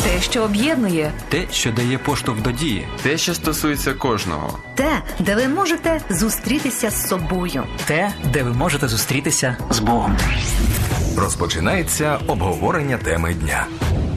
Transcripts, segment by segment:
Те, що об'єднує. Те, що дає поштовх до дії. Те, що стосується кожного. Те, де ви можете зустрітися з собою. Те, де ви можете зустрітися з Богом. Розпочинається обговорення теми дня.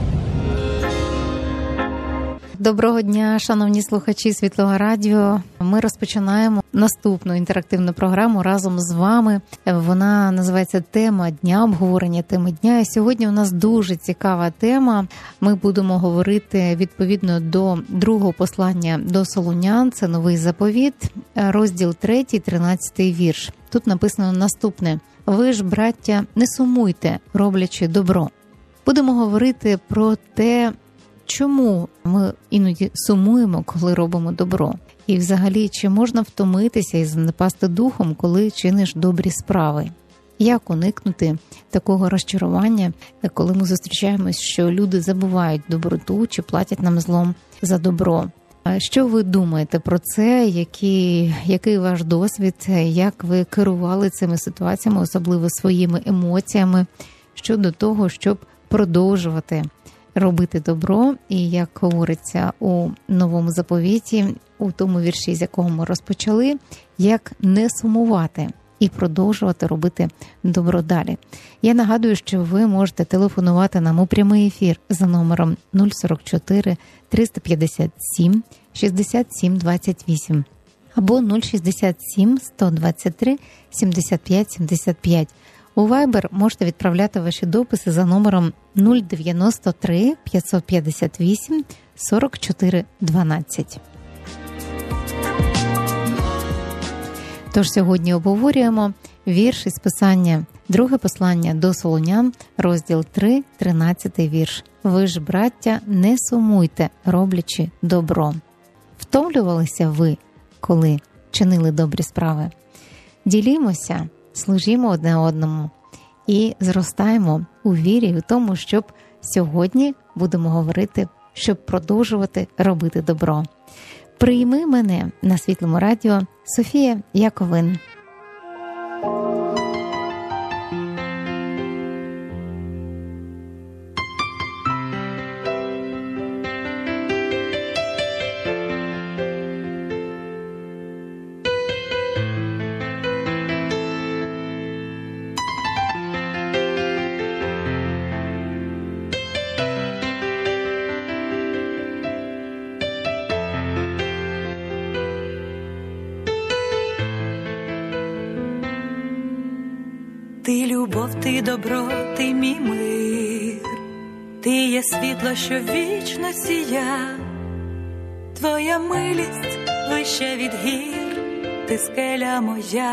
Доброго дня, шановні слухачі Світлого Радіо. Ми розпочинаємо наступну інтерактивну програму разом з вами. Вона називається «Тема дня», обговорення теми дня. І сьогодні у нас дуже цікава тема. Ми будемо говорити відповідно до другого послання до Солунян. Це Новий заповіт, розділ 3, 13 вірш. Тут написано наступне. «Ви ж, браття, не сумуйте, роблячи добро». Будемо говорити про те, чому ми іноді сумуємо, коли робимо добро? І взагалі, чи можна втомитися і занепасти духом, коли чиниш добрі справи? Як уникнути такого розчарування, коли ми зустрічаємось, що люди забувають доброту чи платять нам злом за добро? Що ви думаєте про це? Який ваш досвід? Як ви керували цими ситуаціями, особливо своїми емоціями, щодо того, щоб продовжувати робити добро, і, як говориться у Новому заповіті, у тому вірші, з якого ми розпочали, як не сумувати і продовжувати робити добро далі. Я нагадую, що ви можете телефонувати нам у прямий ефір за номером 044 357 67 28 або 067 123 75 75. У Viber можете відправляти ваші дописи за номером 093 558 44 12. Тож сьогодні обговорюємо вірш із писання «Друге послання до Солунян», розділ 3, 13 вірш. «Ви ж, браття, не сумуйте, роблячи добро». Втомлювалися ви, коли чинили добрі справи? Ділімося, служімо одне одному і зростаємо у вірі і в тому, щоб сьогодні будемо говорити, щоб продовжувати робити добро. Прийми мене на Світлому Радіо. Софія Яковин. Ти любов, ти добро, ти мій мир, ти є світло, що вічно сія, твоя милість вище від гір, ти скеля моя,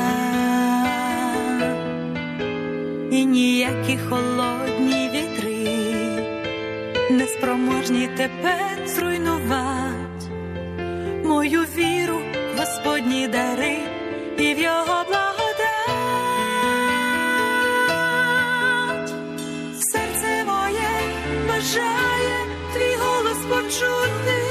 і ніякі холодні вітри не спроможні тепер зруйнувати мою віру в Господні дари і в Його благодать. Бажає твій голос почути,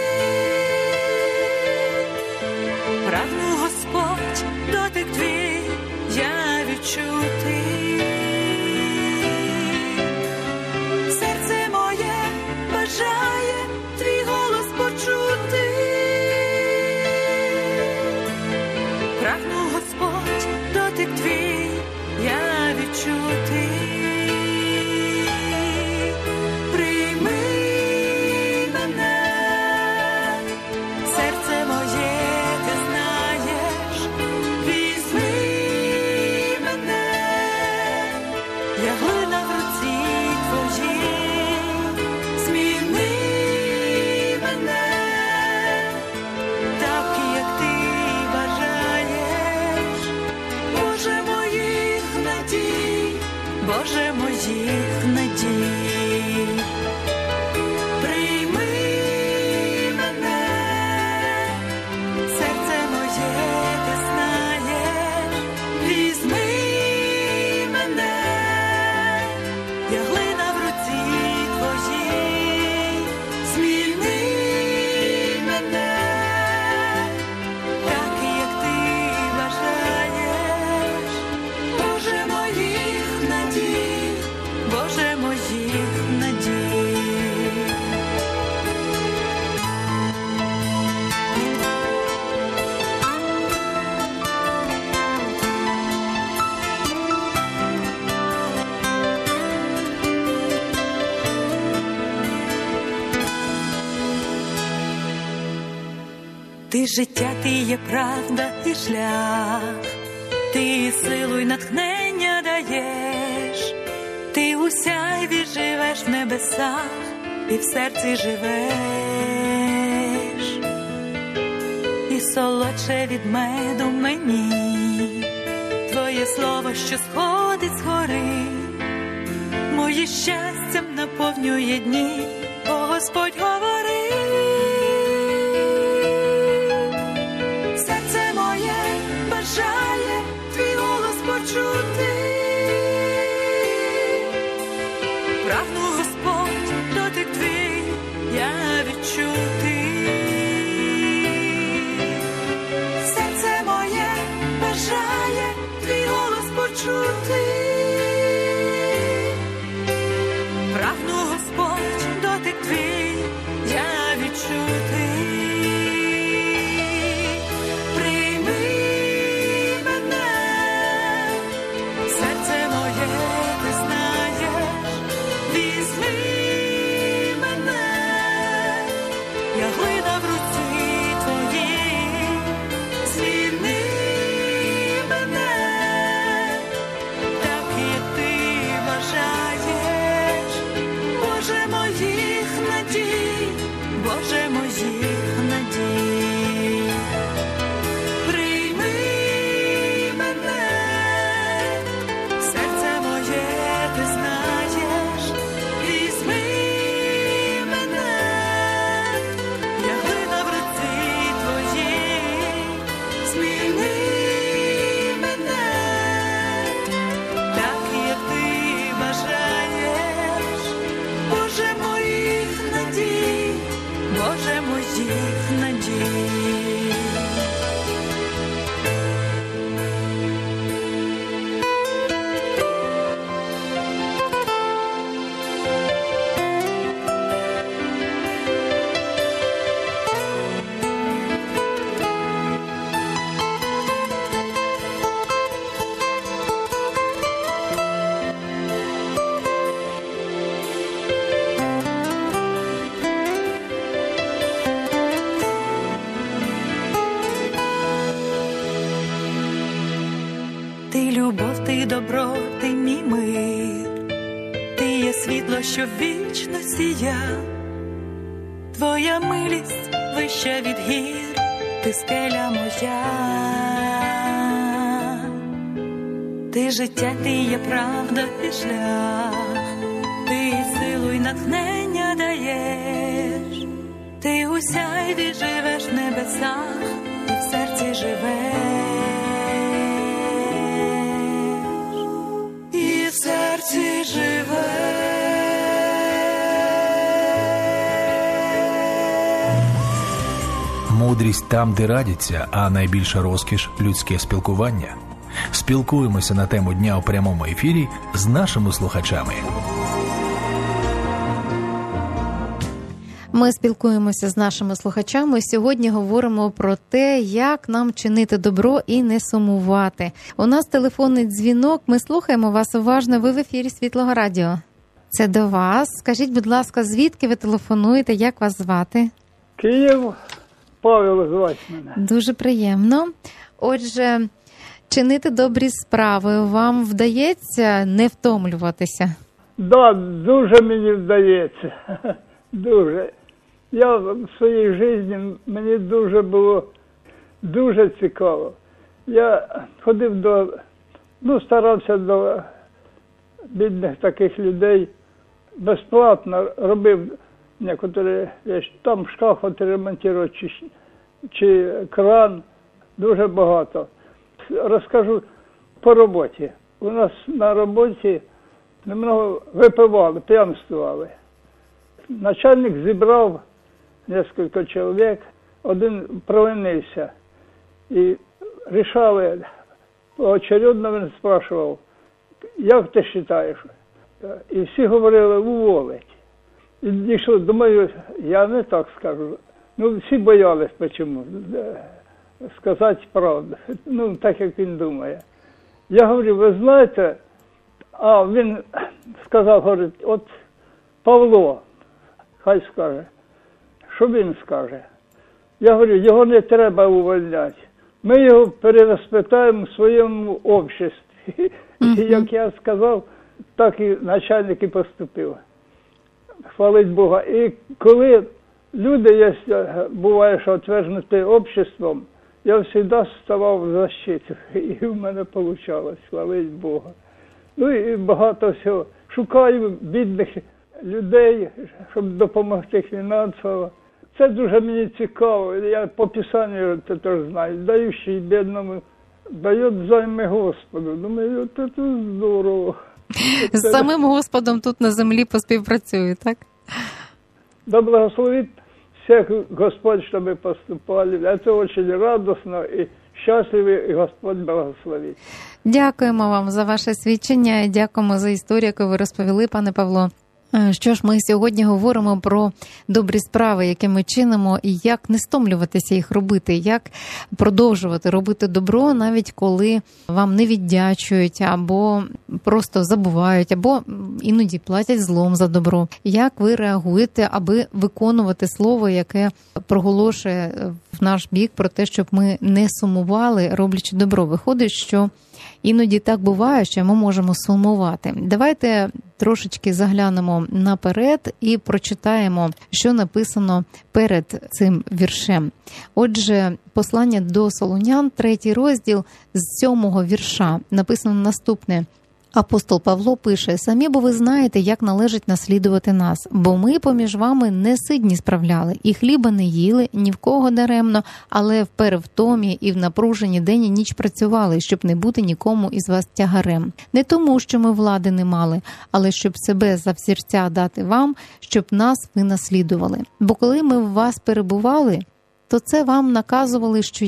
прагну, Господь, дотик твій я відчути. Серце моє бажає твій голос почути, прагну, Господь, дотик твій я відчути. Я глина в руці твоїй, зміни Ти життя, ти є правда і шлях, ти силу й натхнення даєш, ти у сяйві живеш в небесах і в серці живеш, і солодше від меду мені твоє слово, що сходить з гори, мої щастям наповнює дні, о Господь говори. Серце моє бажає твій голос почути, прагну, Господь, дотик твій я відчути. Серце моє бажає твій голос почути, прагну, Господь, дотик твій я відчути. Прийми мене, серце моє ти знаєш, візьми мене, я глина в руці твоїй, звільни мене, так як ти бажаєш, Боже моїх надій, Боже моїх надій. Прийми мене, серце моє ти знаєш, візьми мене, я глина в руці твоїй, зміни мене, так як ти бажаєш, Боже моїх надій, Боже моїх надій. Ти любов, ти добро, ти мій мир, ти є світло, що вічно сія, твоя милість вища від гір, ти скеля моя, ти життя, ти є правда і шлях, ти силу й натхнення даєш, ти у сяйві живеш в небесах і в серці живеш. І в серці живе. Мудрість там, де радяться, а найбільша розкіш – людське спілкування. Спілкуємося на тему дня у прямому ефірі з нашими слухачами. Ми спілкуємося з нашими слухачами. Сьогодні говоримо про те, як нам чинити добро і не сумувати. У нас телефонний дзвінок. Ми слухаємо вас уважно. Ви в ефірі Світлого Радіо. Це до вас. Скажіть, будь ласка, звідки ви телефонуєте? Як вас звати? Київ. Павел звати мене. Дуже приємно. Отже, чинити добрі справи вам вдається не втомлюватися? Да, дуже мені вдається. Дуже. Я в своїй житті, мені дуже було дуже цікаво. Я ходив старався до бідних таких людей, безплатно робив некоторі речі. Там шкаф отремонтувати чи кран, дуже багато. Розкажу по роботі. У нас на роботі немного випивали, п'янствували. Начальник зібрав кілька чоловік, один провинився. І рішали, поочередно він спрашував, як ти вважаєш? І всі говорили, уволить. І дійшло, думаю, я не так скажу. Всі боялись, чому сказати правду. Так, як він думає. Я говорю, ви знаєте, він сказав, говорить, от Павло, хай скаже. Що він скаже? Я говорю, його не треба увольняти. Ми його перевоспитаємо в своєму обществі. І як я сказав, так і начальник і поступив. Хвалить Бога. І коли люди є, буває, що отвержнуті обществом, я завжди ставав в защиту. І в мене вийшло, хвалить Бога. Ну і багато всього. Шукаю бідних людей, щоб допомогти фінансово. Це дуже мені цікаво. Я по Писанню це теж знаю. Даючий бідному, дає займи Господу. Думаю, це здорово. З самим Господом тут на землі поспівпрацює, так? Да благословит всех Господь, чтобы поступали. Это очень радостно и счастливо, и Господь благословит. Дякуємо вам за ваше свідчення і дякуємо за історію, яку ви розповіли, пане Павло. Що ж, ми сьогодні говоримо про добрі справи, які ми чинимо, і як не стомлюватися їх робити, як продовжувати робити добро, навіть коли вам не віддячують, або просто забувають, або іноді платять злом за добро. Як ви реагуєте, аби виконувати слово, яке проголошує в наш бік про те, щоб ми не сумували, роблячи добро? Виходить, що іноді так буває, що ми можемо сумувати. Давайте трошечки заглянемо наперед і прочитаємо, що написано перед цим віршем. Отже, послання до Солунян, 3 розділ, з 7-го вірша, написано наступне. Апостол Павло пише: «Самі бо ви знаєте, як належить наслідувати нас, бо ми поміж вами не сидні справляли, і хліба не їли, ні в кого даремно, але в перевтомі і в напруженні день і ніч працювали, щоб не бути нікому із вас тягарем. Не тому, що ми влади не мали, але щоб себе завзірця дати вам, щоб нас ви наслідували. Бо коли ми в вас перебували, то це вам наказували, що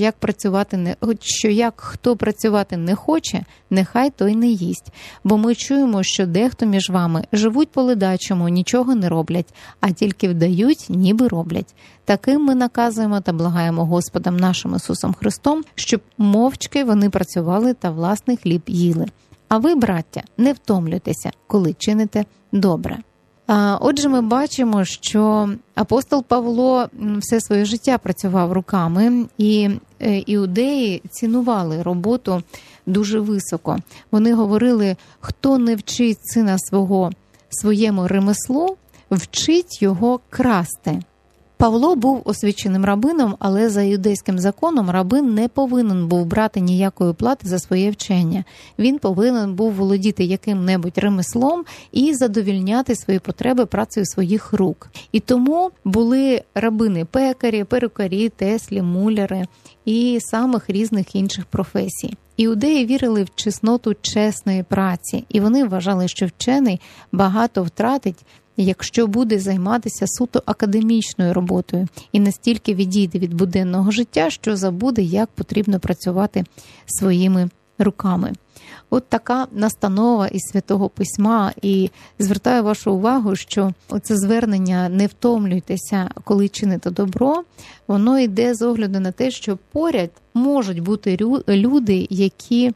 як хто працювати не хоче, нехай той не їсть. Бо ми чуємо, що дехто між вами живуть по ледачому, нічого не роблять, а тільки вдають, ніби роблять. Таким ми наказуємо та благаємо Господом нашим Ісусом Христом, щоб мовчки вони працювали та власний хліб їли. А ви, браття, не втомлюйтеся, коли чините добре». Отже, ми бачимо, що апостол Павло все своє життя працював руками, і іудеї цінували роботу дуже високо. Вони говорили, хто не вчить сина свого своєму ремеслу, вчить його красти. Павло був освяченим рабином, але за іудейським законом рабин не повинен був брати ніякої плати за своє вчення. Він повинен був володіти яким-небудь ремеслом і задовільняти свої потреби працею своїх рук. І тому були рабини-пекарі, перукарі, теслі, муляри і самих різних інших професій. Іудеї вірили в чесноту чесної праці, і вони вважали, що вчений багато втратить, якщо буде займатися суто академічною роботою і настільки відійде від буденного життя, що забуде, як потрібно працювати своїми руками. От така настанова із Святого Письма. І звертаю вашу увагу, що оце звернення «не втомлюйтеся, коли чините добро», воно йде з огляду на те, що поряд можуть бути люди, які,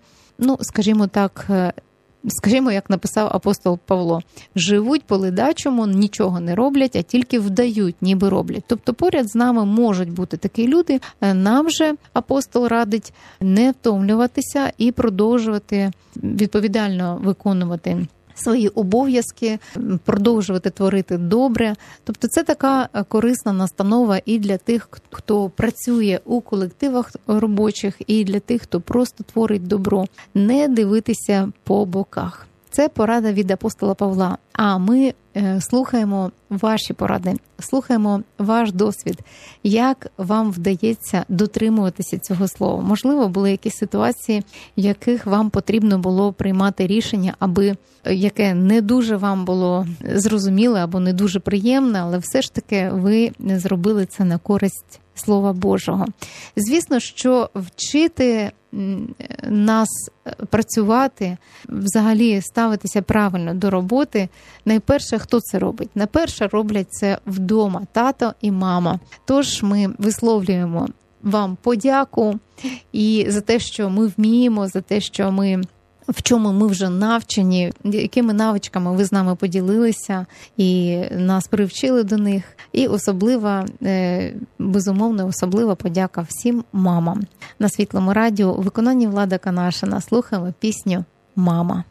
скажімо, як написав апостол Павло, живуть по ледачому, нічого не роблять, а тільки вдають, ніби роблять. Тобто поряд з нами можуть бути такі люди. Нам же апостол радить не втомлюватися і продовжувати відповідально виконувати свої обов'язки, продовжувати творити добре. Тобто це така корисна настанова і для тих, хто працює у колективах робочих, і для тих, хто просто творить добро. Не дивитися по боках. Це порада від апостола Павла. А ми слухаємо ваші поради, слухаємо ваш досвід, як вам вдається дотримуватися цього слова. Можливо, були якісь ситуації, в яких вам потрібно було приймати рішення, яке не дуже вам було зрозуміле або не дуже приємне, але все ж таки ви зробили це на користь Слова Божого. Звісно, що вчити нас працювати, взагалі ставитися правильно до роботи, найперше, хто це робить? Найперше роблять це вдома тато і мама. Тож ми висловлюємо вам подяку і за те, що ми вміємо, за те, що ми в чому ми вже навчені, якими навичками ви з нами поділилися і нас привчили до них. І особлива, безумовно, особлива подяка всім мамам. На Світлому радіо у виконанні Влада Канашина слухаємо пісню «Мама».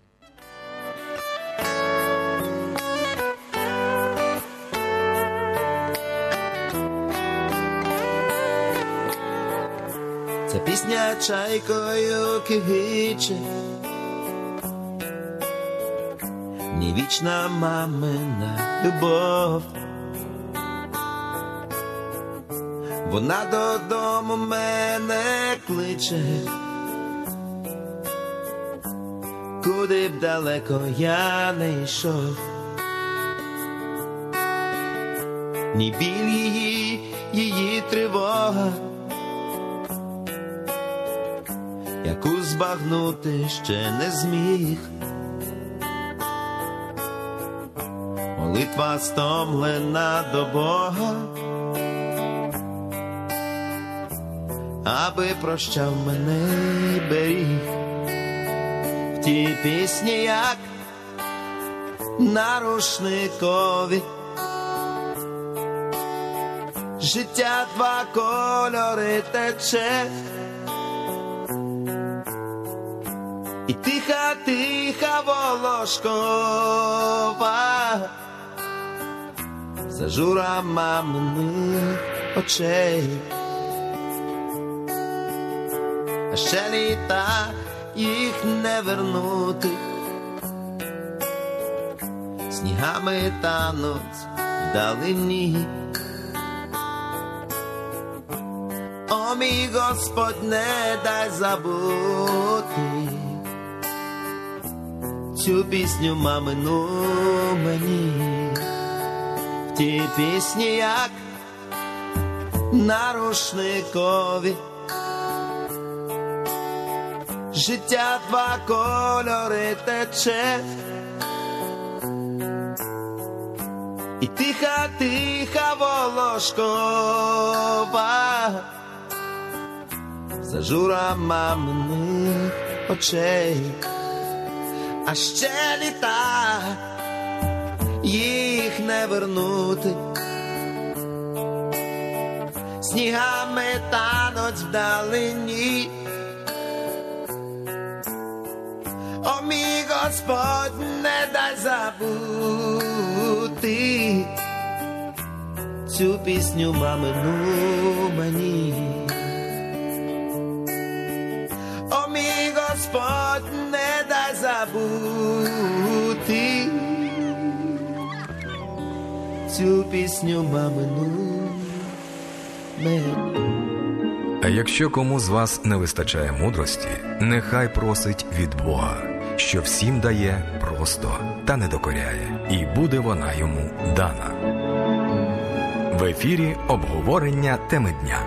Ця пісня чайкою кигиче, ні вічна мамина любов. Вона додому мене кличе, куди б далеко я не йшов. Ні біль її тривога, яку збагнути ще не зміг. Молитва стомлена до Бога, аби прощав мене й беріг. В тій пісні, як на рушникові, життя два кольори тече. І тиха, тиха волошкова зажура маминих очей. А ще літа їх не вернути, снігами тануть вдалині. О, мій Господь, не дай забути цю пісню мамину мені. В тій пісні, як на рушникові, життя два кольори тече. І тиха, тиха волошкова зажура маминих очей. А ще літа їх не вернути, снігами тануть вдалині. О, мій Господь, не дай забути цю пісню мамину мені. О, мій Господь, не дай забути цю пісню мамину мені. А якщо кому з вас не вистачає мудрості, нехай просить від Бога, що всім дає просто та не докоряє, і буде вона йому дана. В ефірі обговорення теми дня.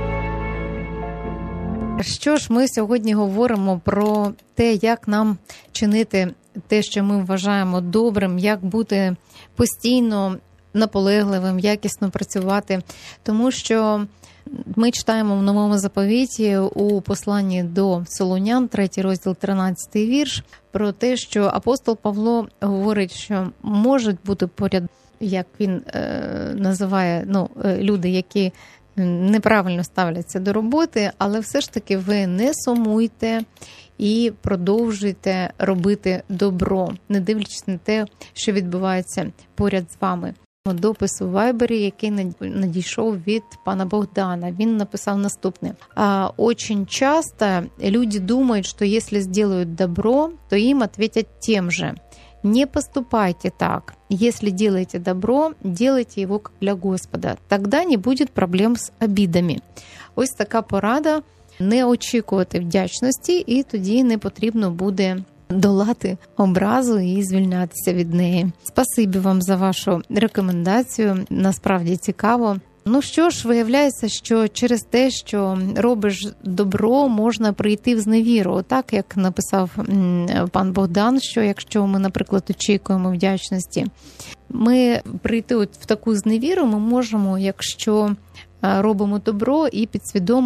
Що ж, ми сьогодні говоримо про те, як нам чинити те, що ми вважаємо добрим, як бути постійно наполегливим, якісно працювати. Тому що ми читаємо в Новому Заповіті у посланні до Солунян, 3 розділ, 13 вірш, про те, що апостол Павло говорить, що можуть бути поряд, як він називає, люди, які неправильно ставляться до роботи, але все ж таки ви не сумуйте і продовжуйте робити добро, не дивлячись на те, що відбувається поряд з вами. Допис у Вайбері, який надійшов від пана Богдана. Він написав наступне. «Очень часто люди думают, что если сделают добро, то им ответят тем же. Не поступайте так. Если делаете добро, делайте его как для Господа. Тогда не будет проблем з обідами». Ось така порада. Не очікувати вдячності, і тоді не потрібно буде долати образу і звільнятися від неї. Спасибі вам за вашу рекомендацію. Насправді цікаво. Ну що ж, виявляється, що через те, що робиш добро, можна прийти в зневіру. Отак, як написав пан Богдан, що якщо ми, наприклад, очікуємо вдячності, ми прийти от в таку зневіру ми можемо, якщо робимо добро і підсвідомо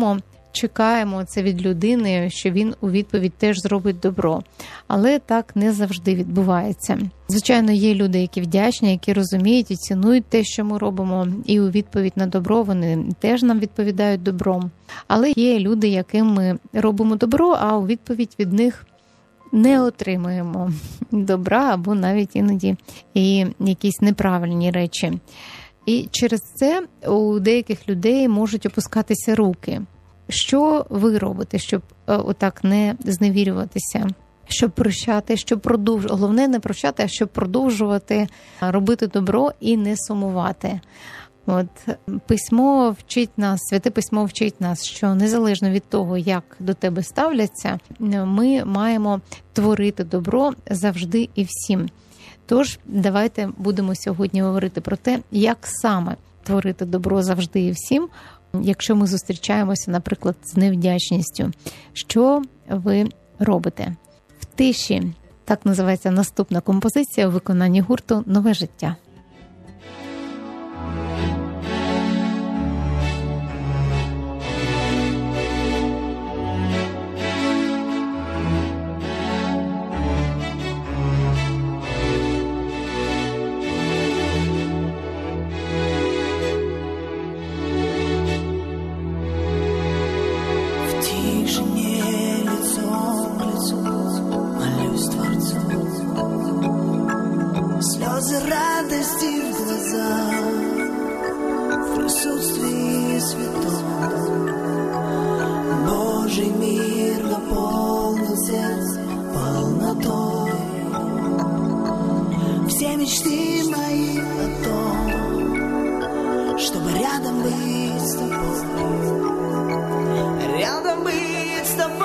чекаємо це від людини, що він у відповідь теж зробить добро. Але так не завжди відбувається. Звичайно, є люди, які вдячні, які розуміють і цінують те, що ми робимо, і у відповідь на добро вони теж нам відповідають добром. Але є люди, яким ми робимо добро, а у відповідь від них не отримуємо добра або навіть іноді і якісь неправильні речі. І через це у деяких людей можуть опускатися руки. Що ви робите, щоб отак не зневірюватися, щоб прощати, щоб продовжувати, головне не прощати, а щоб продовжувати робити добро і не сумувати. От письмо вчить нас, Святе Письмо вчить нас, що незалежно від того, як до тебе ставляться, ми маємо творити добро завжди і всім. Тож, давайте будемо сьогодні говорити про те, як саме творити добро завжди і всім, якщо ми зустрічаємося, наприклад, з невдячністю. Що ви робите? В тиші. Так називається наступна композиція у виконанні гурту «Нове життя». Радости в глазах, в присутствии святом. Божий мир наполнил сердце полнотой. Все мечты мои о том, чтобы рядом быть с тобой, рядом быть с тобой.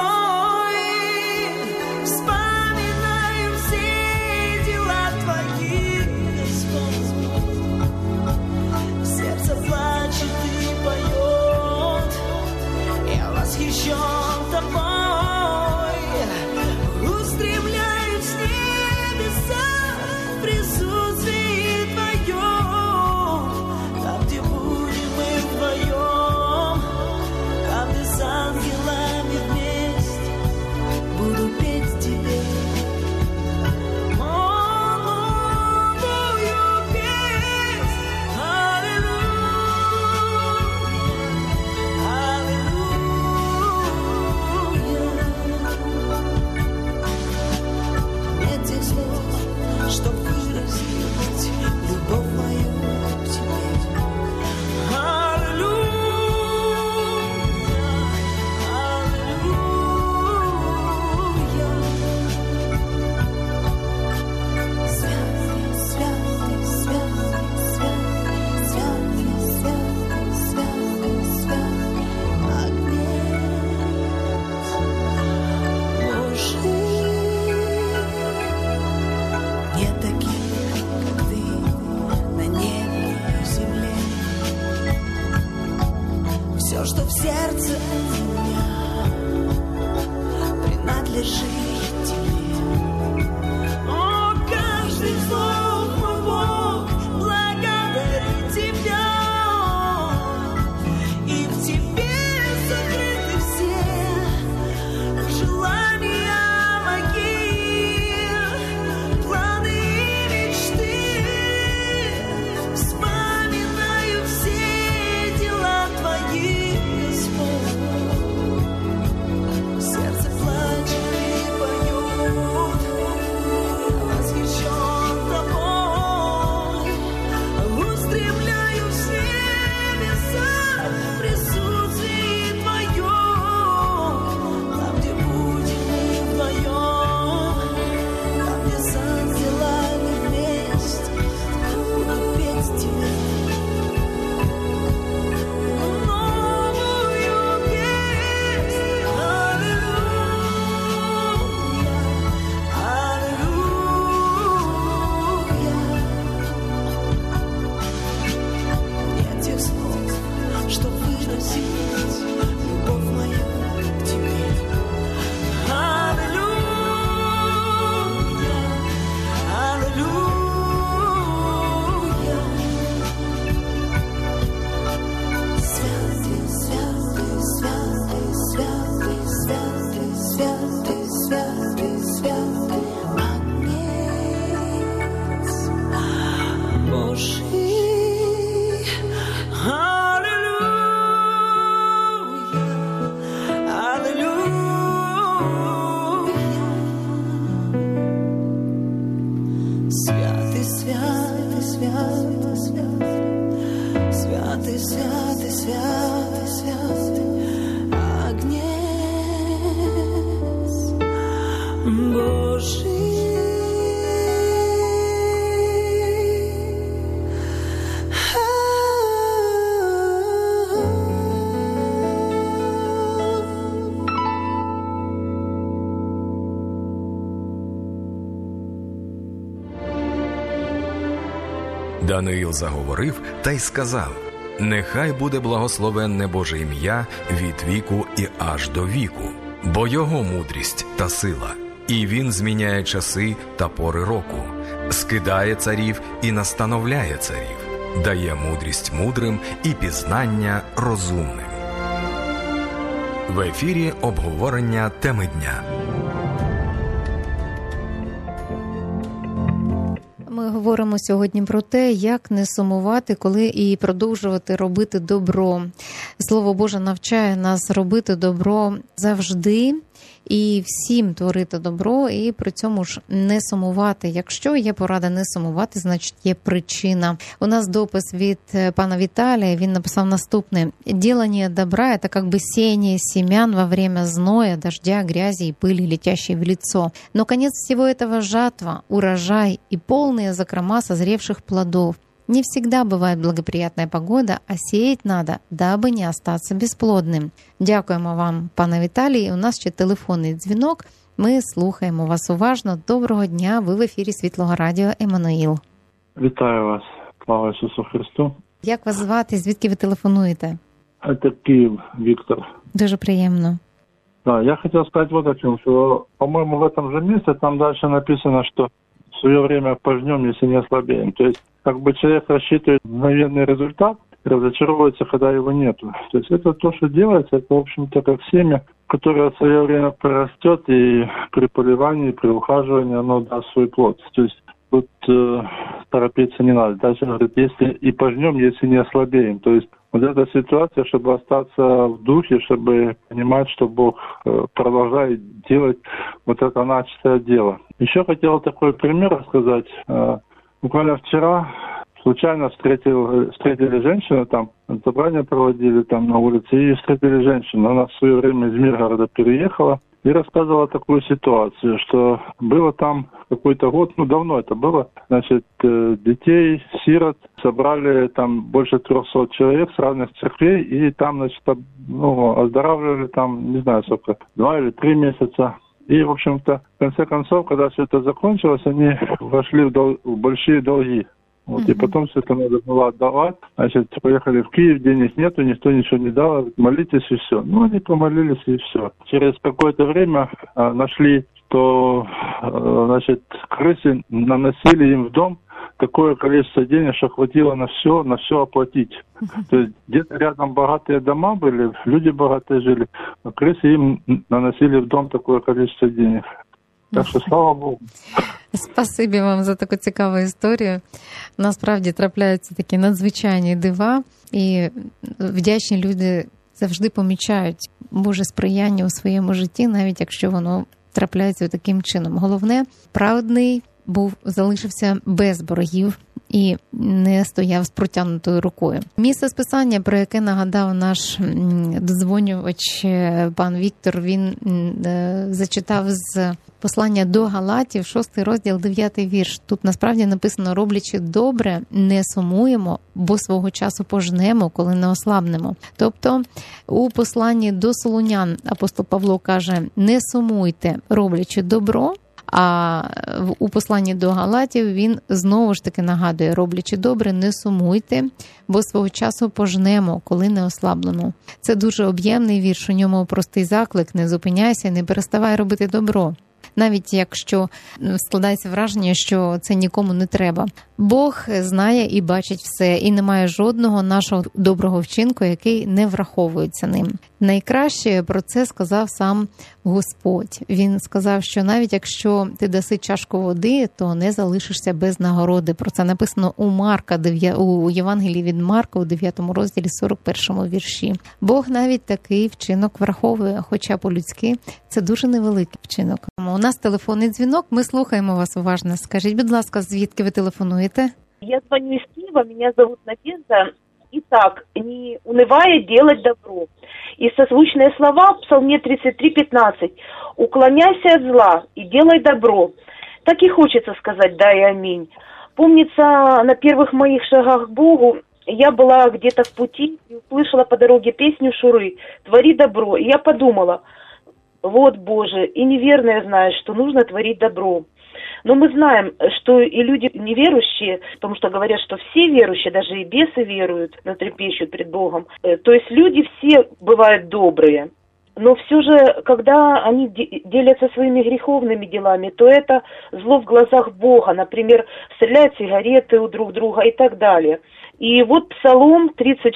Восхищен тобой, устремляюсь в небеса в присутствии твоем, там, где будем мы вдвоем, там, где с ангелами вместе буду петь тебе новую песнь. Чтоб выразить любовь мою к тебе. Аллилуйя, аллилуйя. Святый, святый, святый, святый, святый, святый, святый, святый, Агнец Божий. Нет таких, как ты, на небе и земле. Все, что в сердце у меня, принадлежит тебе. О, каждый вздох, мой Бог, благодарит тебя. И в тебе закрыты все желания мои. Вспоминаю все дела твои, Господь. Сердце плачет и поет, восхищен тобой. Устремляюсь в небеса в присутствии твоем, там, где будем мы вдвоем, там, где с ангелами вместе буду петь тебе новую песнь. Аллилуйя, аллилуйя. Нет тех слов, чтоб выразить любовь мою к тебе. Аллилуйя, аллилуйя. Святый, святый, святый, святый, святый, святый, святый Агнец Божий. Даниїл заговорив та й сказав: «Нехай буде благословенне Боже ім'я від віку і аж до віку, бо Його мудрість та сила, і Він зміняє часи та пори року, скидає царів і настановляє царів, дає мудрість мудрим і пізнання розумним». В ефірі обговорення теми дня. Ми говоримо сьогодні про те, як не сумувати, коли і продовжувати робити добро. Слово Боже навчає нас робити добро завжди і всім творити добро, і при цьому ж не сумувати. Якщо є порада не сумувати, значить є причина. У нас допис від пана Віталія, він написав наступне: «Делание добра – это как бы сеяние семян во время зноя, дождя, грязи и пыли, летящей в лицо. Но конец всего этого – жатва, урожай и полные закрома созревших плодов. Не всегда бывает благоприятная погода, а сеять надо, даби не остаться безплодним». Дякуємо вам, пане Віталій. У нас ще телефонний дзвінок. Ми слухаємо вас уважно. Доброго дня. Ви в ефірі Світлого радіо «Еммануїл». Вітаю вас. Слава Ісусу Христу. Як вас звати? Звідки ви телефонуєте? Это Киев, Виктор. Дуже приємно. Да, я хотел сказать вот о чем, что, по-моему, в этом же месте там дальше написано, что в свое время пожнем, если не ослабеем. То есть, как бы человек рассчитывает мгновенный результат, разочаровывается, когда его нету. То есть это то, что делается, это, в общем-то, как семя, которое в свое время прорастет, и при поливании, при ухаживании оно даст свой плод. То есть тут торопиться не надо. Дальше говорит, если и пожнем, если не ослабеем. То есть вот эта ситуация, чтобы остаться в духе, чтобы понимать, что Бог продолжает делать вот это начатое дело. Еще хотел такой пример рассказать. Буквально вчера случайно встретили женщину, там собрание проводили там на улице, и встретили женщину. Она в свое время из Миргорода переехала и рассказывала такую ситуацию, что было там какой-то год, давно это было, значит, детей, сирот, собрали там больше 300 человек с разных церквей, и там, значит, оздоравливали там, не знаю сколько, 2 или 3 месяца. И, в общем-то, в конце концов, когда все это закончилось, они вошли в большие долги. Вот, и потом все это надо было отдавать. Значит, поехали в Киев, денег нету, никто ничего не дал, молитесь и все. Они помолились и все. Через какое-то время нашли, что, значит, крысы наносили им в дом такое количество денег, что хватило на все оплатить. То есть где-то рядом богатые дома были, люди богатые жили, а крысы им наносили в дом такое количество денег. Так що, слава Богу. Спасибі вам за таку цікаву історію. Насправді трапляються такі надзвичайні дива, і вдячні люди завжди помічають Боже сприяння у своєму житті, навіть якщо воно трапляється таким чином. Головне, праведний залишився без боргів і не стояв з протягнутою рукою. Місце списання, про яке нагадав наш додзвонювач пан Віктор, він зачитав з послання до Галатів, 6 розділ, 9 вірш. Тут насправді написано: «Роблячи добре, не сумуємо, бо свого часу пожнемо, коли не ослабнемо». Тобто у посланні до Солунян апостол Павло каже: «Не сумуйте, роблячи добро». А у посланні до Галатів він знову ж таки нагадує: роблячи добре, не сумуйте, бо свого часу пожнемо, коли не ослаблено. Це дуже об'ємний вірш, у ньому простий заклик: не зупиняйся, не переставай робити добро. Навіть якщо складається враження, що це нікому не треба. Бог знає і бачить все, і немає жодного нашого доброго вчинку, який не враховується ним. Найкраще про це сказав сам Господь. Він сказав, що навіть якщо ти даси чашку води, то не залишишся без нагороди. Про це написано у Євангелії від Марка, у 9 розділі, 41 вірші. Бог навіть такий вчинок враховує, хоча по-людськи це дуже невеликий вчинок. У нас телефонний дзвінок, ми слухаємо вас уважно. Скажіть, будь ласка, звідки ви телефонуєте? Я звоню из Киева, меня зовут Надежда. Итак, не унывая делать добро. И созвучные слова в Псалме 33:15. «Уклоняйся от зла и делай добро». Так и хочется сказать «да» и «аминь». Помнится, на первых моих шагах к Богу я была где-то в пути и услышала по дороге песню Шуры «Твори добро». И я подумала, вот, Боже, и неверно я знаю, что нужно творить добро. Но мы знаем, что и люди неверующие, потому что говорят, что все верующие, даже и бесы веруют, но трепещут пред Богом. То есть люди все бывают добрые. Но все же, когда они делятся своими греховными делами, то это зло в глазах Бога. Например, стреляют сигареты у друг друга и так далее. И вот Псалом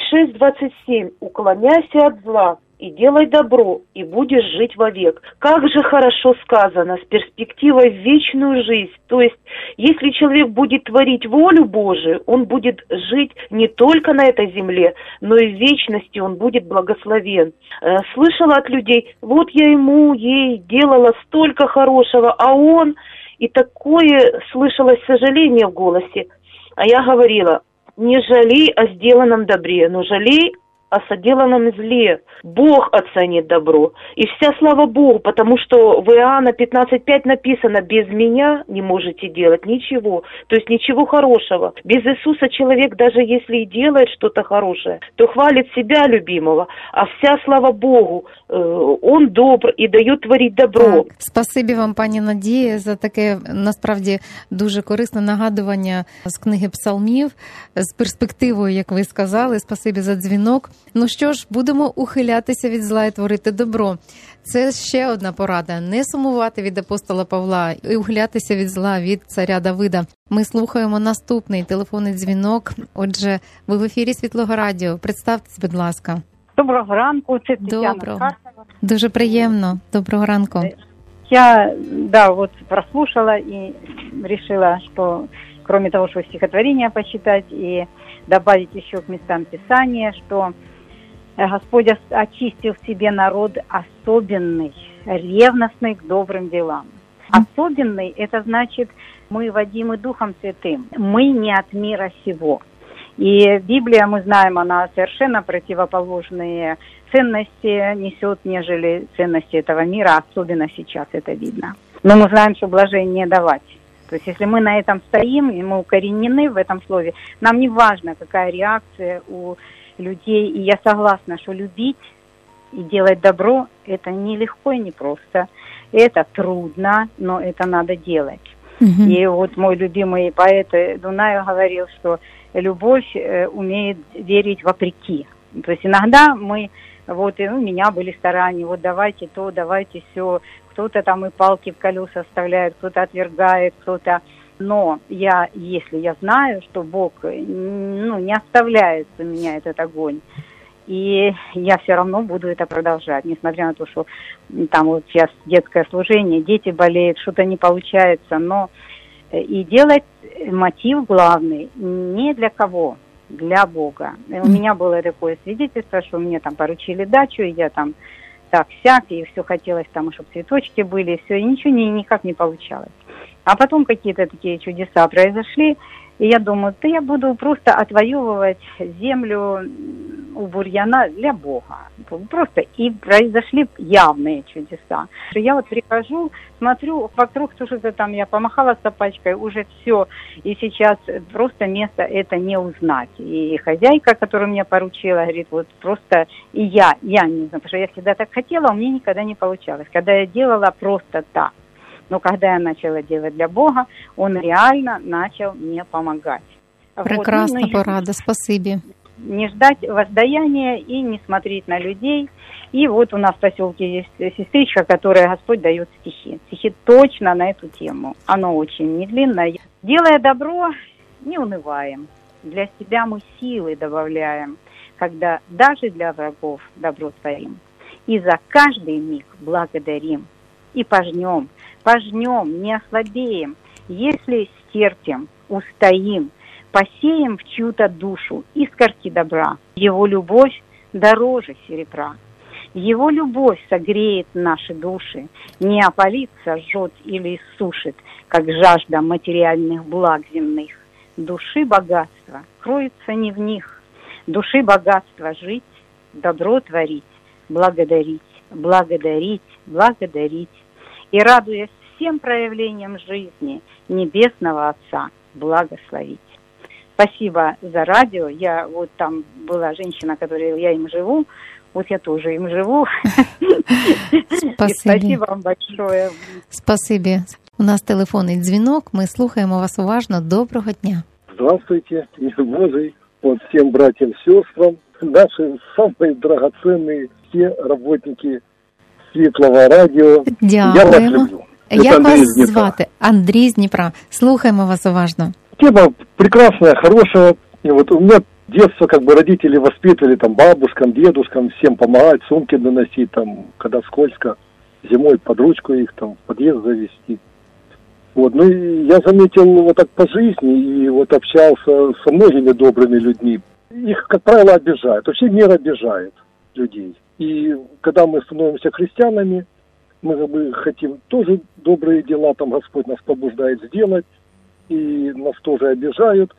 36:27. «Уклоняйся от зла и делай добро, и будешь жить вовек». Как же хорошо сказано, с перспективой в вечную жизнь. То есть, если человек будет творить волю Божию, он будет жить не только на этой земле, но и в вечности он будет благословен. Слышала от людей, вот я ей делала столько хорошего, а он... И такое слышалось сожаление в голосе. А я говорила, не жалей о сделанном добре, но жалей о соделанном зле. Бог оценит добро. И вся слава Богу, потому что в Иоанна 15:5 написано, без меня не можете делать ничего. То есть ничего хорошего. Без Иисуса человек, даже если и делает что-то хорошее, то хвалит себя любимого. А вся слава Богу, Он добр і дає творити добро. Так. Спасибі вам, пані Надія, за таке, насправді, дуже корисне нагадування з книги Псалмів, з перспективою, як ви сказали. Спасибі за дзвінок. Ну що ж, будемо ухилятися від зла і творити добро. Це ще одна порада. Не сумувати від апостола Павла і ухилятися від зла від царя Давида. Ми слухаємо наступний телефонний дзвінок. Отже, ви в ефірі Світлого Радіо. Представтесь, будь ласка. Доброго ранку, це Тетяна. Доброго. Дуже приємно. Доброго ранку. Я, вот прослушала и решила, что кроме того, что стихотворение почитать и добавить еще к местам Писания, что Господь очистил в себе народ особенный, ревностный к добрым делам. Особенный – это значит, мы водимы Духом Святым, мы не от мира сего. И Библия, мы знаем, она совершенно противоположные ценности несет, нежели ценности этого мира, особенно сейчас это видно. Но мы знаем, что блажение давать. То есть если мы на этом стоим, и мы укоренены в этом слове, нам не важно, какая реакция у людей. И я согласна, что любить и делать добро – это нелегко и непросто. Это трудно, но это надо делать. И вот мой любимый поэт Дунаев говорил, что любовь умеет верить вопреки. То есть иногда мы, вот и у меня были старания, вот давайте то, давайте все. Кто-то там и палки в колеса вставляет, кто-то отвергает, кто-то... Но если я знаю, что Бог не оставляет у меня этот огонь, и я все равно буду это продолжать, несмотря на то, что там вот сейчас детское служение, дети болеют, что-то не получается, но и делать мотив главный не для кого, для Бога. У меня было такое свидетельство, что мне там поручили дачу, и я там так-сяк, и все хотелось там, чтобы цветочки были, и все, и ничего никак не получалось. А потом какие-то такие чудеса произошли, и я думаю, я буду просто отвоевывать землю у бурьяна для Бога. Просто и произошли явные чудеса. Я вот прихожу, смотрю, вокруг что-то там, я помахала собачкой, уже все, и сейчас просто место это не узнать. И хозяйка, которая меня поручила, говорит, вот просто и я не знаю, потому что я всегда так хотела, а у меня никогда не получалось. Когда я делала просто так. Но когда я начала делать для Бога, Он реально начал мне помогать. Прекрасна порада, спасибо. Не ждать воздаяния и не смотреть на людей. И вот у нас в поселке есть сестричка, которая Господь дает стихи. Стихи точно на эту тему. Оно очень не длинное. Делая добро, не унываем. Для себя мы силы добавляем, когда даже для врагов добро творим. И за каждый миг благодарим. И пожнем, не ослабеем, если стерпим, устоим, посеем в чью-то душу искорки добра. Его любовь дороже серебра. Его любовь согреет наши души, не опалится, жжет или иссушит, как жажда материальных благ земных. Души богатства кроется не в них. души богатство жить, добро творить, благодарить, благодарить, благодарить. И, радуясь всем проявлениям жизни, Небесного Отца благословить. Спасибо за радио. Я вот там была женщина, которая я им живу, вот я тоже им живу. Спасибо вам большое. Спасибо. У нас телефонний дзвінок, ми слухаємо вас уважно. Доброго дня. Здравствуйте, мир Божий, вот всем братьям, сестрам, наши самые драгоценные все работники Світлого радіо. Дякуємо. Я вас люблю. Як вас звати? Андрій з Дніпра. Слухаємо вас уважно. Тема прекрасная, хорошая. И вот у меня детство, как бы родители воспитывали, там, бабушкам, дедушкам, всем помогать, сумки доносить, там, когда скользко, зимой под ручку их, там, в подъезд завести. Вот, ну, и я заметил вот так по жизни, и вот общался со многими добрыми людьми. Их, как правило, обижают. Вообще мир обижает людей. И когда мы становимся христианами, мы как бы хотим тоже добрые дела, там Господь нас побуждает сделать, и нас тоже обижают.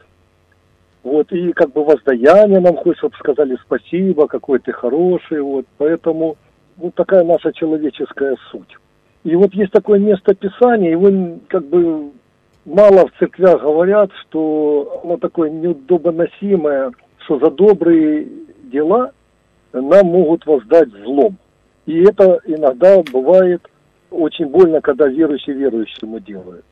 Вот, и как бы воздаяние нам хочется, чтобы сказали спасибо, какой ты хороший, вот, поэтому вот такая наша человеческая суть. И вот есть такое место Писания, его как бы мало в церквях говорят, что оно такое неудобоносимое, что за добрые дела нам могут воздать злом. И это иногда бывает очень больно, когда верующий верующему делает.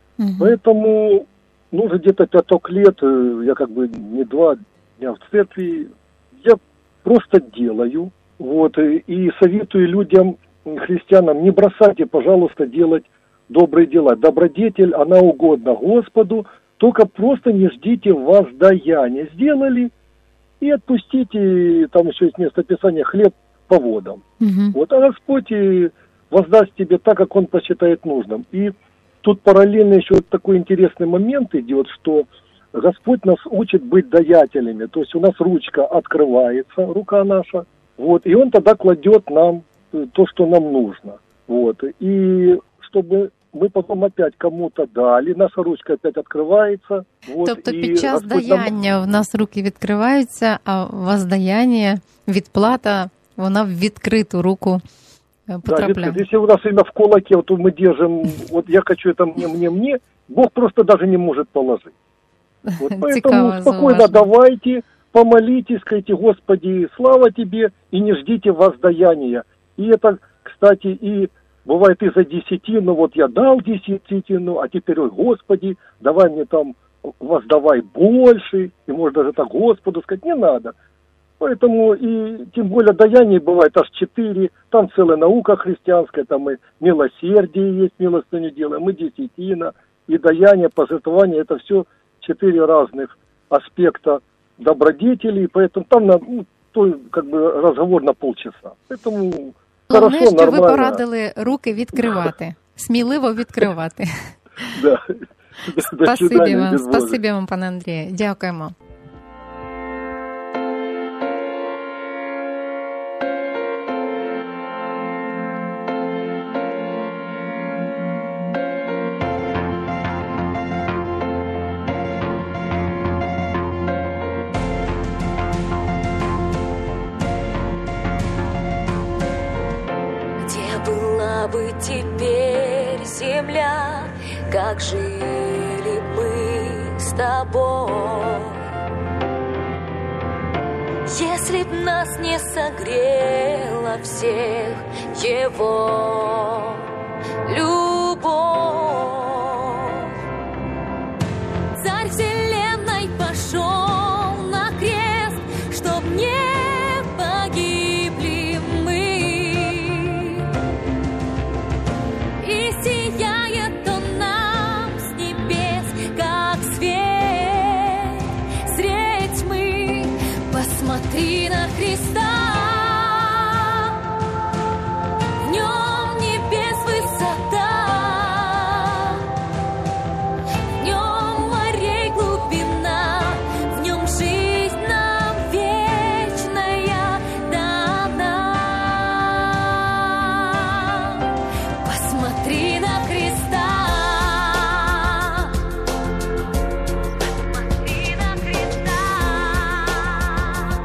Поэтому, ну, уже где-то 5 лет, я как бы не 2 дня в церкви, я просто делаю, вот, и советую людям, христианам, не бросайте, пожалуйста, делать добрые дела. Добродетель, она угодна Господу, только просто не ждите воздаяния. Сделали и отпустите, там еще есть место Писания, хлеб по водам. Вот, а Господь воздаст тебе так, как Он посчитает нужным. И тут параллельно еще вот такой интересный момент идет, что Господь нас учит быть даятелями. То есть у нас ручка открывается, рука наша, вот, и Он тогда кладет нам то, что нам нужно. Вот. И чтобы мы потом опять кому-то дали, наша ручка опять откривається. Вот, тобто під час даяння в нас руки відкриваються, а воздаяння, відплата, вона в відкриту руку потрапляє. Да, если у нас именно в кулаке, вот мы держим, вот я хочу это мне, Бог просто даже не может положить. Вот, поэтому спокойно давайте, помолитесь, скажите, Господи, слава Тебе, и не ждите воздаяния. И это, кстати, и бывает и за десятину, вот я дал десятину, а теперь, ой, Господи, давай мне там, воздавай больше, и может даже так Господу сказать, не надо. Поэтому и тем более даяние бывает аж 4, там целая наука христианская, там и милосердие есть, милостыню делаем, и десятина, и даяние, пожертвование, это все 4 разных аспекта добродетелей, поэтому там как бы разговор на полчаса. Поэтому головне, що нормально. Ви порадили руки відкривати, сміливо відкривати. Спасибі вам, пане Андрію. Дякуємо. Теперь, земля, как жили мы с тобой. Если б нас не согрела всех его любовь, царь вселенной пошел на крест, чтоб не погибли мы. И сияет он нам с небес, как свет средь тьмы. Посмотри на Христа, в нем небес высота, в нем морей глубина, в нем жизнь нам вечная дана. Посмотри на Христа, посмотри на Христа.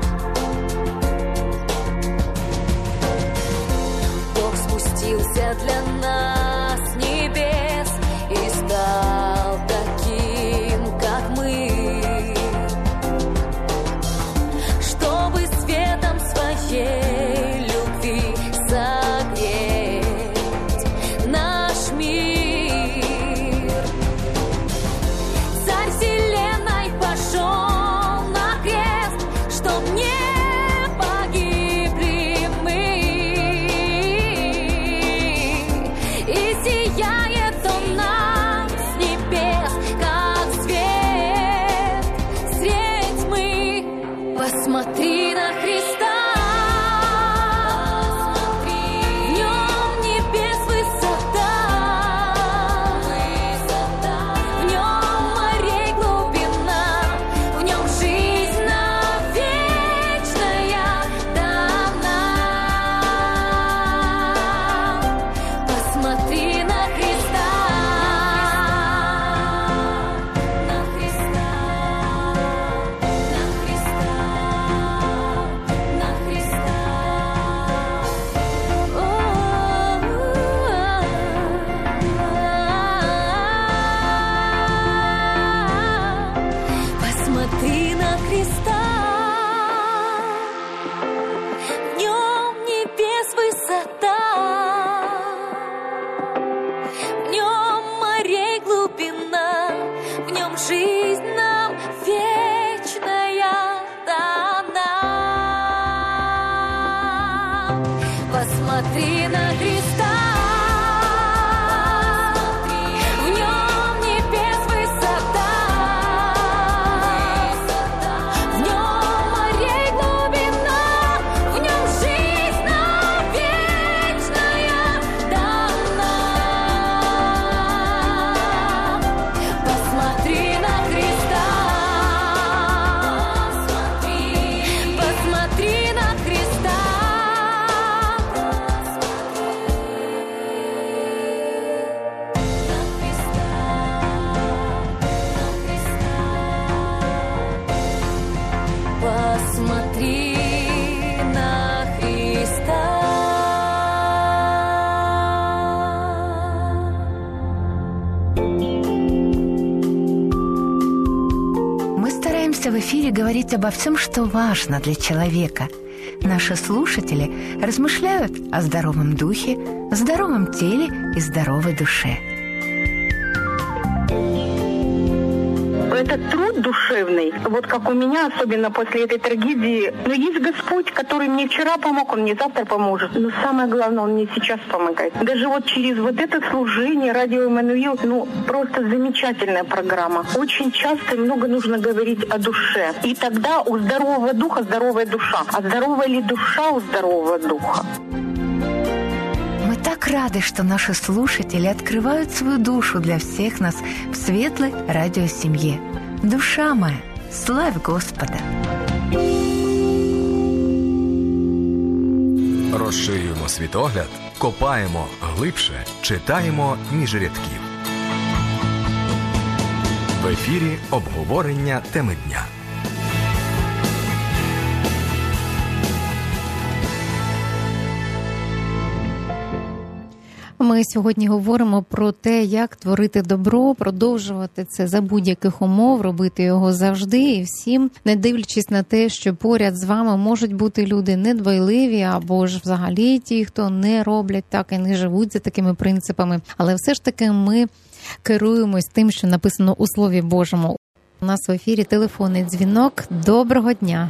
Посмотри на Христа. Посмотри на Христа. В нем небес высота. В нем морей глубина. В нем жизнь нам вечная дана. Посмотри на Христа. Посмотри на Христа. Посмотри на Христа. Мы стараемся в эфире говорить обо всем, что важно для человека. Наши слушатели размышляют о здоровом духе, здоровом теле и здоровой душе. Этот труд душевный, вот как у меня, особенно после этой трагедии, но есть Господь, который мне вчера помог, Он мне завтра поможет. Но самое главное, Он мне сейчас помогает. Даже вот через вот это служение, радио Эммануил, просто замечательная программа. Очень часто и много нужно говорить о душе. И тогда у здорового духа здоровая душа. А здоровая ли душа у здорового духа? Мы так рады, что наши слушатели открывают свою душу для всех нас в светлой радиосемье. Душа моя, славь Господа! Розширюємо світогляд, копаємо глибше, читаємо між рядків. В ефірі обговорення теми дня. Ми сьогодні говоримо про те, як творити добро, продовжувати це за будь-яких умов, робити його завжди і всім, не дивлячись на те, що поряд з вами можуть бути люди недбайливі або ж взагалі ті, хто не роблять так і не живуть за такими принципами. Але все ж таки ми керуємось тим, що написано у Слові Божому. У нас в ефірі телефонний дзвінок. Доброго дня!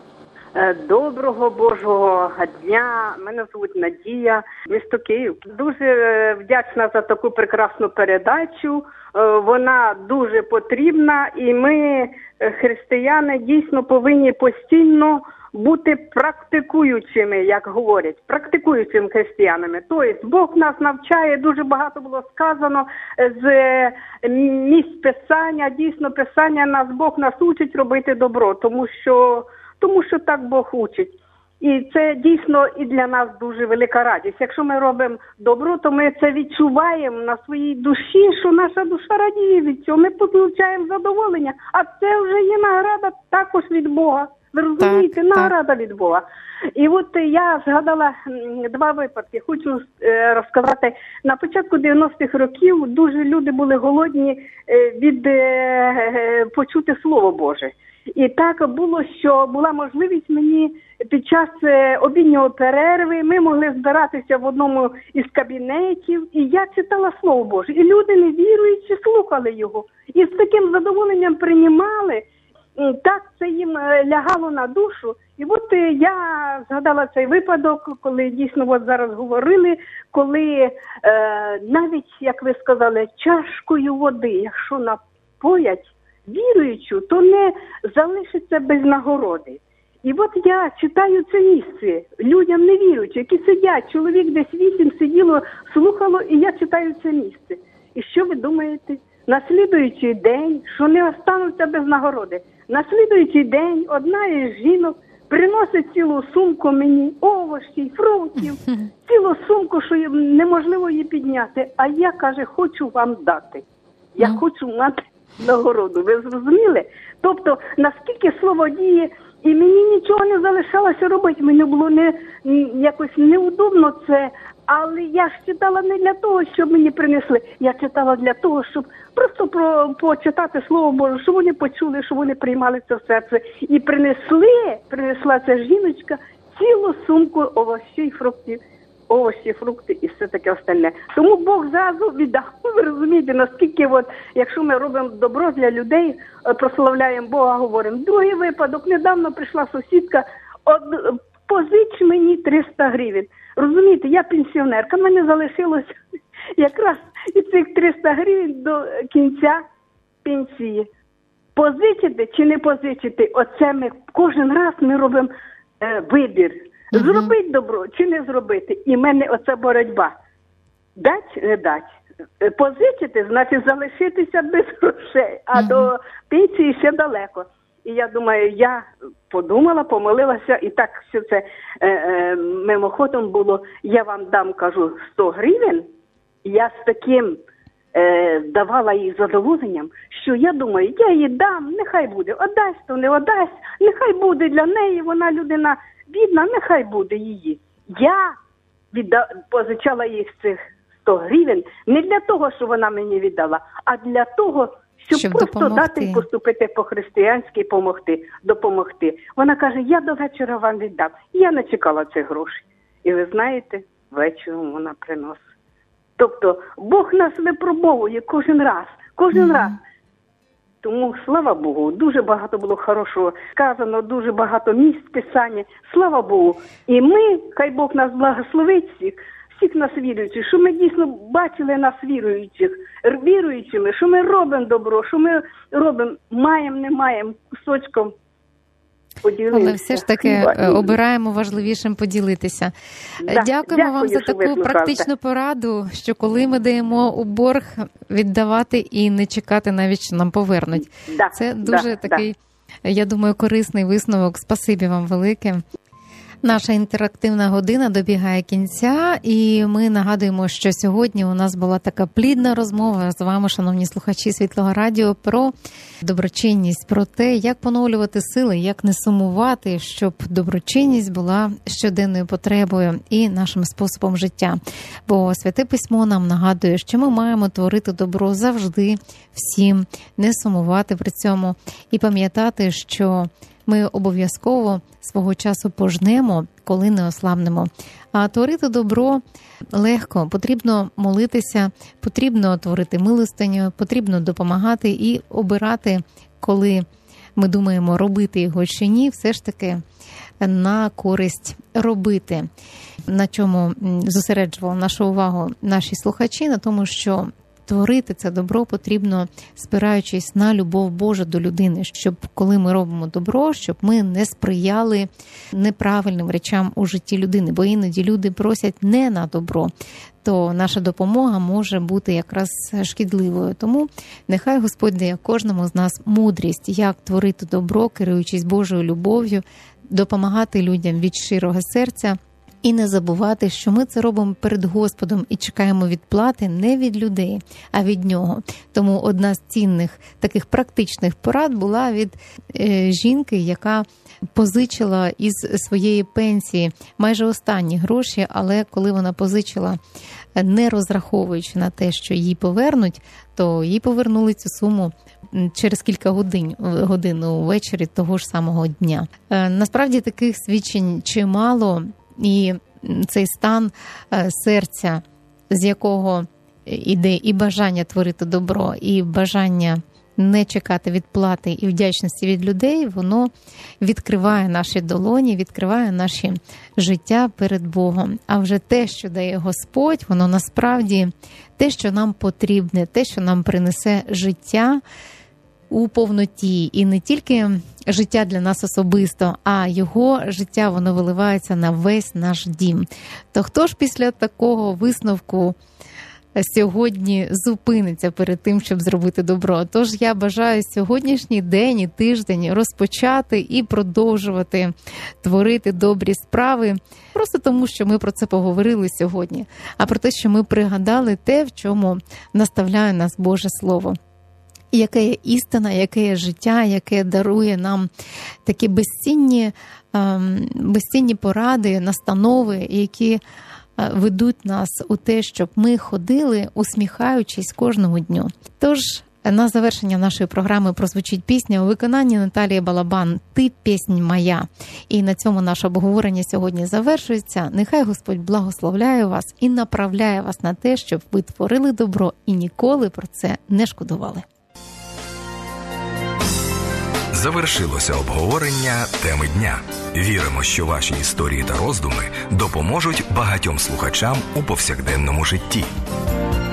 Доброго Божого дня. Мене звуть Надія, місто Київ. Дуже вдячна за таку прекрасну передачу. Вона дуже потрібна, і ми, християни, дійсно повинні постійно бути практикуючими, як говорять, практикуючими християнами. Тобто Бог нас навчає, дуже багато було сказано з місць Писання. Дійсно, Писання Бог нас учить робити добро, тому що так Бог учить. І це дійсно і для нас дуже велика радість. Якщо ми робимо добро, то ми це відчуваємо на своїй душі, що наша душа радіє від цього. Ми получаємо задоволення, а це вже є награда також від Бога. Ви розумієте, награда від Бога. І от я згадала два випадки. Хочу розказати. На початку 90-х років дуже люди були голодні від почути Слово Боже. І так було, що була можливість мені під час обідньої перерви, ми могли збиратися в одному із кабінетів, і я читала Слово Боже. І люди, не віруючи, слухали його. І з таким задоволенням приймали. Так це їм лягало на душу. І от я згадала цей випадок, коли дійсно от зараз говорили, коли навіть, як ви сказали, чашкою води, якщо напоять віруючу, то не залишиться без нагороди. І от я читаю це місце, людям не віруючи, які сидять, чоловік десь 8 сиділо, слухало, і я читаю це місце. І що ви думаєте? На слідуючий день, що не остануться без нагороди, на слідуючий день одна із жінок приносить цілу сумку мені овочів, фруктів, цілу сумку, що неможливо її підняти. А я, каже, хочу вам дати. Я хочу мати нагороду. Ви зрозуміли? Тобто, наскільки слово діє, і мені нічого не залишалося робити. Мені було якось неудобно це, але я ж читала не для того, щоб мені принесли. Я читала для того, щоб просто почитати Слово Боже, щоб вони почули, щоб вони приймали це в серце. І принесла ця жіночка цілу сумку овочів, фруктів. Овочі, фрукти і все таке остальне. Тому Бог зразу віддав. Ви розумієте, наскільки, якщо ми робимо добро для людей, прославляємо Бога, говоримо. Другий випадок, недавно прийшла сусідка, позич мені 300 гривень. Розумієте, я пенсіонерка, мене залишилось якраз і цих 300 гривень до кінця пенсії. Позичити чи не позичити, оце ми кожен раз ми робимо вибір. Зробити добро чи не зробити. І в мене оця боротьба. Дать, не дать. Позичити, значить залишитися без грошей. А до пенсії ще далеко. І я думаю, я подумала, помолилася, і так все це мимоходом було. Я вам дам, кажу, 100 гривень. Я з таким давала їй задоволенням, що я думаю, я їй дам, нехай буде. Отдасть, то не отдасть. Нехай буде для неї, вона людина бідна, нехай буде її. Я позичала їй цих 100 гривень не для того, що вона мені віддала, а для того, щоб просто допомогти. Дати і поступити по-християнськи, допомогти. Вона каже, я до вечора вам віддам. Я не чекала цих грошей. І ви знаєте, вечором вона приносить. Тобто, Бог нас випробовує кожен раз. Тому, слава Богу, дуже багато було хорошого сказано, дуже багато місць писання. Слава Богу. І ми, хай Бог нас благословить всіх нас віруючих, що ми дійсно бачили нас віруючими, що ми робимо добро, що ми робимо, маємо, не маємо, кусочком поділитися. Але все ж таки обираємо важливішим поділитися. Дякуємо вам за таку практичну пораду, що коли ми даємо у борг, віддавати і не чекати навіть, що нам повернуть. Це дуже такий, я думаю, корисний висновок. Спасибі вам велике. Наша інтерактивна година добігає кінця, і ми нагадуємо, що сьогодні у нас була така плідна розмова з вами, шановні слухачі Світлого Радіо, про доброчинність, про те, як поновлювати сили, як не сумувати, щоб доброчинність була щоденною потребою і нашим способом життя. Бо Святе Письмо нам нагадує, що ми маємо творити добро завжди, всім, не сумувати при цьому і пам'ятати, що ми обов'язково свого часу пожнемо, коли не ослабнемо. А творити добро легко. Потрібно молитися, потрібно творити милостиню, потрібно допомагати і обирати, коли ми думаємо, робити його чи ні, все ж таки на користь робити. На чому зосереджували нашу увагу наші слухачі, на тому, що творити це добро потрібно, спираючись на любов Божу до людини, щоб коли ми робимо добро, щоб ми не сприяли неправильним речам у житті людини, бо іноді люди просять не на добро, то наша допомога може бути якраз шкідливою. Тому нехай Господь дає кожному з нас мудрість, як творити добро, керуючись Божою любов'ю, допомагати людям від щирого серця, і не забувати, що ми це робимо перед Господом і чекаємо відплати не від людей, а від Нього. Тому одна з цінних таких практичних порад була від жінки, яка позичила із своєї пенсії майже останні гроші, але коли вона позичила, не розраховуючи на те, що їй повернуть, то їй повернули цю суму через кілька годин увечері того ж самого дня. Насправді таких свідчень чимало, і цей стан серця, з якого іде і бажання творити добро, і бажання не чекати відплати і вдячності від людей, воно відкриває наші долоні, відкриває наші життя перед Богом. А вже те, що дає Господь, воно насправді те, що нам потрібне, те, що нам принесе життя, у повноті, і не тільки життя для нас особисто, а його життя, воно виливається на весь наш дім. То хто ж після такого висновку сьогодні зупиниться перед тим, щоб зробити добро? Тож я бажаю сьогоднішній день і тиждень розпочати і продовжувати творити добрі справи, просто тому, що ми про це поговорили сьогодні, а про те, що ми пригадали те, в чому наставляє нас Боже Слово. І яке є істина, яке є життя, яке дарує нам такі безцінні поради, настанови, які ведуть нас у те, щоб ми ходили, усміхаючись кожному дню. Тож, на завершення нашої програми прозвучить пісня у виконанні Наталії Балабан «Ти піснь моя». І на цьому наше обговорення сьогодні завершується. Нехай Господь благословляє вас і направляє вас на те, щоб ви творили добро і ніколи про це не шкодували. Завершилося обговорення теми дня. Віримо, що ваші історії та роздуми допоможуть багатьом слухачам у повсякденному житті.